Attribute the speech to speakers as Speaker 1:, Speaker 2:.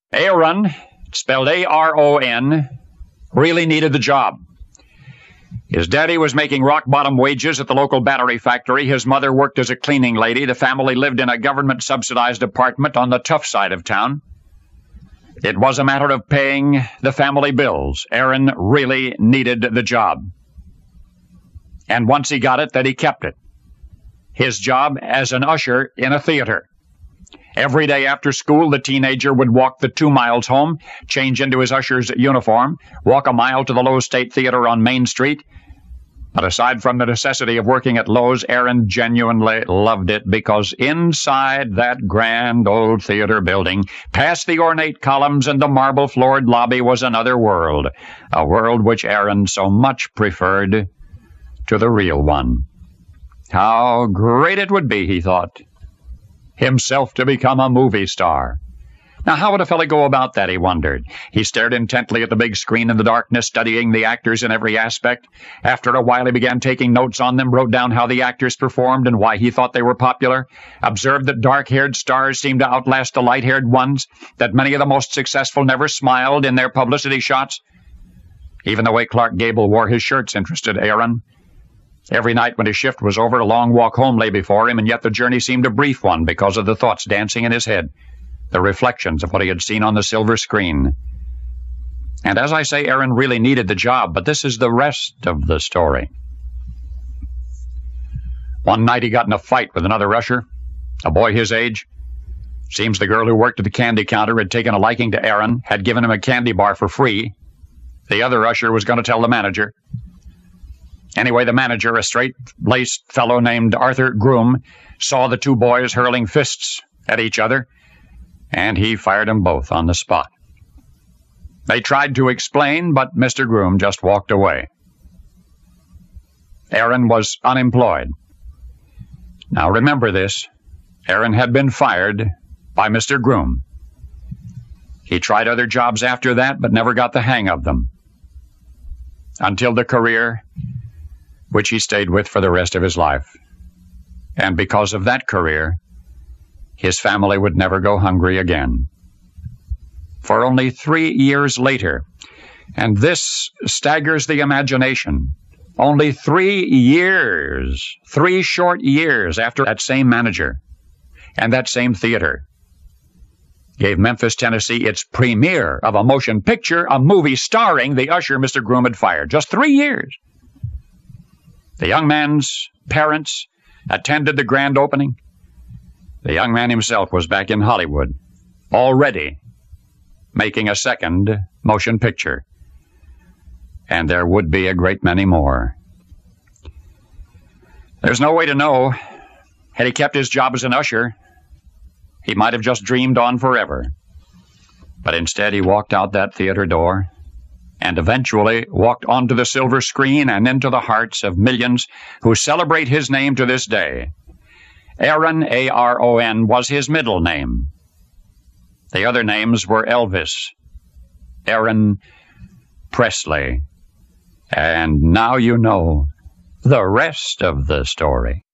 Speaker 1: Aaron, spelled A-R-O-N, really needed the job. His daddy was making rock-bottom wages at the local battery factory. His mother worked as a cleaning lady. The family lived in a government-subsidized apartment on the tough side of town. It was a matter of paying the family bills. Aaron really needed the job. And once he got it, then he kept it. His job as an usher in a theater. Every day after school, the teenager would walk the 2 miles home, change into his usher's uniform, walk a mile to the Lowe's State Theater on Main Street. But aside from the necessity of working at Lowe's, Aaron genuinely loved it because inside that grand old theater building, past the ornate columns and the marble-floored lobby, was another world, a world which Aaron so much preferred to the real one. How great it would be, he thought, himself to become a movie star. Now, how would a fella go about that, he wondered. He stared intently at the big screen in the darkness, studying the actors in every aspect. After a while, he began taking notes on them, wrote down how the actors performed and why he thought they were popular, observed that dark-haired stars seemed to outlast the light-haired ones, that many of the most successful never smiled in their publicity shots. Even the way Clark Gable wore his shirts interested Aaron. Every night when his shift was over, a long walk home lay before him, and yet the journey seemed a brief one because of the thoughts dancing in his head, the reflections of what he had seen on the silver screen. And as I say, Aaron really needed the job, but this is the rest of the story. One night he got in a fight with another usher, a boy his age. Seems the girl who worked at the candy counter had taken a liking to Aaron, had given him a candy bar for free. The other usher was going to tell the manager. Anyway, the manager, a straight-laced fellow named Arthur Groom, saw the two boys hurling fists at each other, and he fired them both on the spot. They tried to explain, but Mr. Groom just walked away. Aaron was unemployed. Now remember this. Aaron had been fired by Mr. Groom. He tried other jobs after that, but never got the hang of them. Until the career which he stayed with for the rest of his life. And because of that career, his family would never go hungry again. For only 3 years later, and this staggers the imagination, only 3 years, 3 short years after that same manager and that same theater gave Memphis, Tennessee, its premiere of a motion picture, a movie starring the usher Mr. Groom had fired. Just 3 years. The young man's parents attended the grand opening. The young man himself was back in Hollywood, already making a second motion picture. And there would be a great many more. There's no way to know. Had he kept his job as an usher, he might have just dreamed on forever. But instead, he walked out that theater door and eventually walked onto the silver screen and into the hearts of millions who celebrate his name to this day. Aaron, A-R-O-N, was his middle name. The other names were Elvis, Aaron Presley, and now you know the rest of the story.